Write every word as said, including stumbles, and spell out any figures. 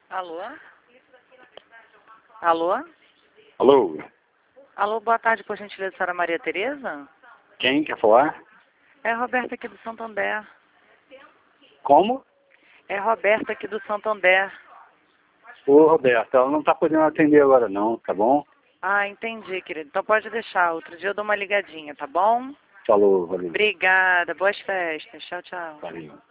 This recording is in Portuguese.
Alô? Alô? Alô? Alô, boa tarde, por gentileza, senhora Maria Tereza? Quem quer falar? É a Roberta aqui do Santander. Como? É a Roberta aqui do Santander. Ô, Roberto, ela não tá podendo atender agora não, tá bom? Ah, entendi, querido. Então pode deixar. Outro dia eu dou uma ligadinha, tá bom? Falou, valeu. Obrigada. Boas festas. Tchau, tchau. Valeu.